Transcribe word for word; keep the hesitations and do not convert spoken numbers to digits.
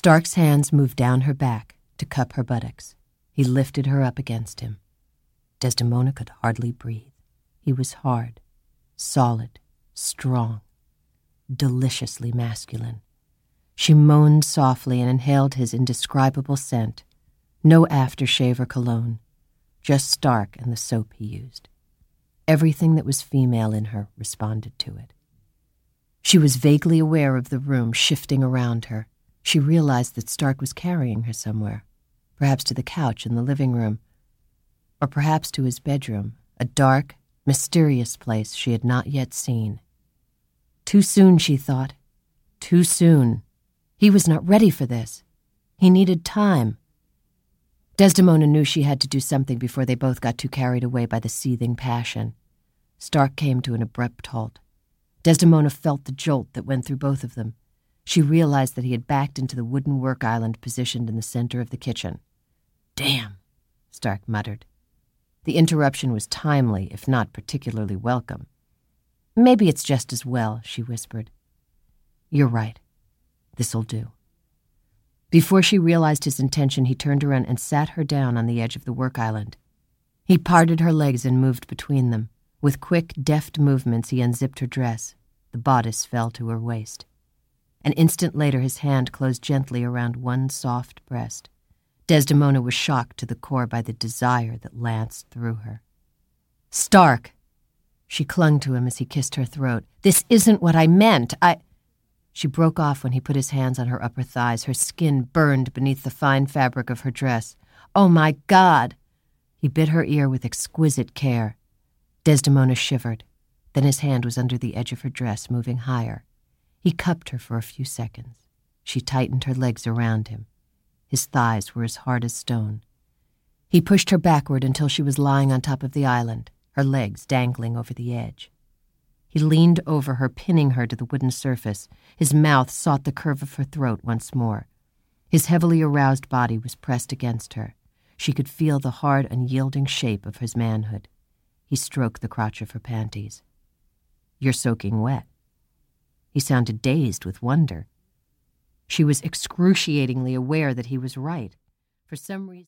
Stark's hands moved down her back to cup her buttocks. He lifted her up against him. Desdemona could hardly breathe. He was hard, solid, strong, deliciously masculine. She moaned softly and inhaled his indescribable scent. No aftershave or cologne, just Stark and the soap he used. Everything that was female in her responded to it. She was vaguely aware of the room shifting around her. She realized that Stark was carrying her somewhere, perhaps to the couch in the living room, or perhaps to his bedroom, a dark, mysterious place she had not yet seen. Too soon, she thought. Too soon. He was not ready for this. He needed time. Desdemona knew she had to do something before they both got too carried away by the seething passion. Stark came to an abrupt halt. Desdemona felt the jolt that went through both of them. She realized that he had backed into the wooden work island positioned in the center of the kitchen. "Damn," Stark muttered. The interruption was timely, if not particularly welcome. "Maybe it's just as well," she whispered. "You're right. This'll do." Before she realized his intention, he turned around and sat her down on the edge of the work island. He parted her legs and moved between them. With quick, deft movements, he unzipped her dress. The bodice fell to her waist. An instant later, his hand closed gently around one soft breast. Desdemona was shocked to the core by the desire that lanced through her. "Stark!" She clung to him as he kissed her throat. "This isn't what I meant. I—" She broke off when he put his hands on her upper thighs. Her skin burned beneath the fine fabric of her dress. "Oh, my God!" He bit her ear with exquisite care. Desdemona shivered. Then his hand was under the edge of her dress, moving higher. He cupped her for a few seconds. She tightened her legs around him. His thighs were as hard as stone. He pushed her backward until she was lying on top of the island, her legs dangling over the edge. He leaned over her, pinning her to the wooden surface. His mouth sought the curve of her throat once more. His heavily aroused body was pressed against her. She could feel the hard, unyielding shape of his manhood. He stroked the crotch of her panties. "You're soaking wet." He sounded dazed with wonder. She was excruciatingly aware that he was right. For some reason...